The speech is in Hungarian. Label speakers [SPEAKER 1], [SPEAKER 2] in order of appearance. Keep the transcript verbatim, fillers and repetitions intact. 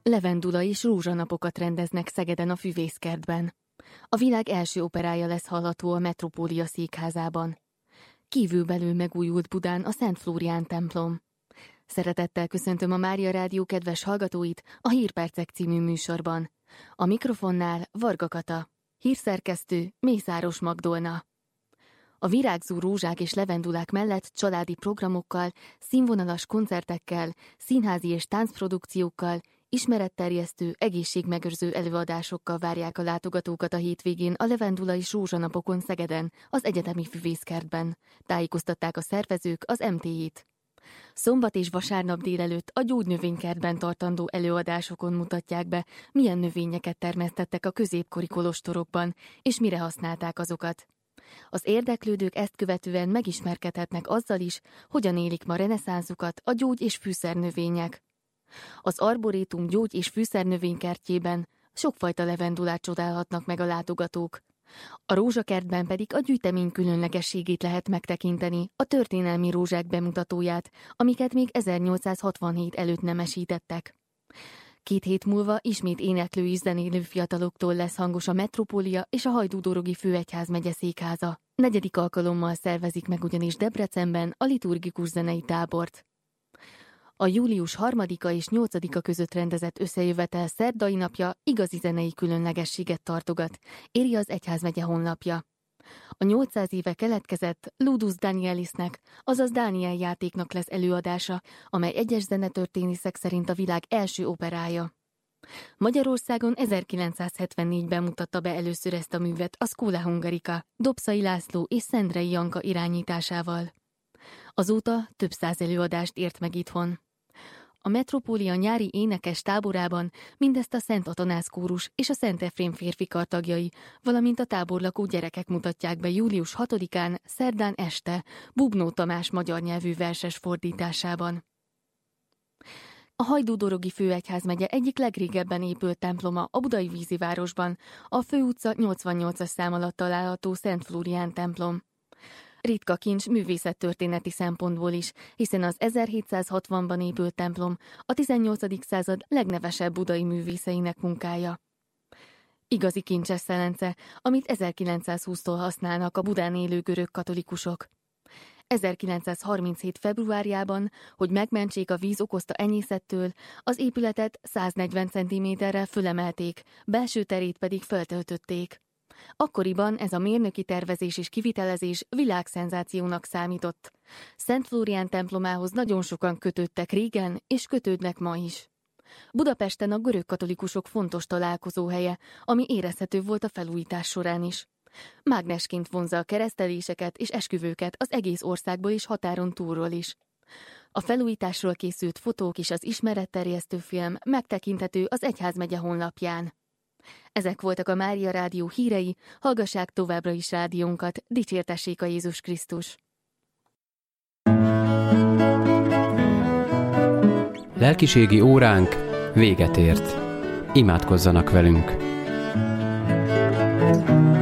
[SPEAKER 1] Levendula és rózsanapokat rendeznek Szegeden a Füvészkertben. A világ első operája lesz hallható a Metropólia székházában. Kívülbelül megújult Budán a Szent Flórián templom. Szeretettel köszöntöm a Mária Rádió kedves hallgatóit a Hírpercek című műsorban. A mikrofonnál Varga Kata, hírszerkesztő Mészáros Magdolna. A virágzó rózsák és levendulák mellett családi programokkal, színvonalas koncertekkel, színházi és táncprodukciókkal, ismeretterjesztő, egészségmegőrző előadásokkal várják a látogatókat a hétvégén a Levendula és Rózsanapokon Szegeden, az Egyetemi Füvészkertben. Tájékoztatták a szervezők az em té í-t. Szombat és vasárnap délelőtt a gyógynövénykertben tartandó előadásokon mutatják be, milyen növényeket termesztettek a középkori kolostorokban, és mire használták azokat. Az érdeklődők ezt követően megismerkedhetnek azzal is, hogyan élik ma reneszánszukat a gyógy- és fűszernövények. Az Arborétum gyógy- és fűszernövénykertjében sokfajta levendulát csodálhatnak meg a látogatók. A rózsakertben pedig a gyűjtemény különlegességét lehet megtekinteni, a történelmi rózsák bemutatóját, amiket még ezernyolcszázhatvanhét előtt nemesítettek. Két hét múlva ismét éneklő és zenélő fiataloktól lesz hangos a Metropólia és a Hajdú-Dorogi Főegyházmegye székháza. Negyedik alkalommal szervezik meg ugyanis Debrecenben a liturgikus zenei tábort. A július harmadika és nyolcadika között rendezett összejövetel szerdai napja igazi zenei különlegességet tartogat, írja az egyházmegye honlapja. A nyolcszáz éve keletkezett Ludus Danielisnek, azaz Dániel játéknak lesz előadása, amely egyes zenetörténészek szerint a világ első operája. Magyarországon ezerkilencszázhetvennégyben mutatta be először ezt a művet a Schola Hungarica, Dobszai László és Szendrei Janka irányításával. Azóta több száz előadást ért meg itthon. A Metropólia nyári énekes táborában mindezt a Szent Atanász kórus és a Szent Efrém férfikar tagjai, valamint a táborlakó gyerekek mutatják be július hatodikán, szerdán este, Bubnó Tamás magyar nyelvű verses fordításában. A Hajdú-Dorogi Főegyházmegye egyik legrégebben épült temploma a budai Vízivárosban, a Főutca nyolcvannyolcas szám alatt található Szent Flórián templom. Ritka kincs művészettörténeti szempontból is, hiszen az ezerhétszázhatvanban épült templom a tizennyolcadik század legnevesebb budai művészeinek munkája. Igazi kincses szelence, amit ezerkilencszázhúsztól használnak a Budán élő görög katolikusok. ezerkilencszázharminchét februárjában, hogy megmentsék a víz okozta enyészettől, az épületet száznegyven centiméterrel fölemelték, belső terét pedig feltöltötték. Akkoriban ez a mérnöki tervezés és kivitelezés világszenzációnak számított. Szent Flórián templomához nagyon sokan kötődtek régen, és kötődnek ma is. Budapesten a görög katolikusok fontos találkozóhelye, ami érezhető volt a felújítás során is. Mágnesként vonzza a kereszteléseket és esküvőket az egész országból és határon túlról is. A felújításról készült fotók és az ismeretterjesztő film megtekinthető az egyházmegye honlapján. Ezek voltak a Mária Rádió hírei, hallgassák továbbra is rádiónkat, dicsértessék a Jézus Krisztus!
[SPEAKER 2] Lelkiségi óránk véget ért. Imádkozzanak velünk!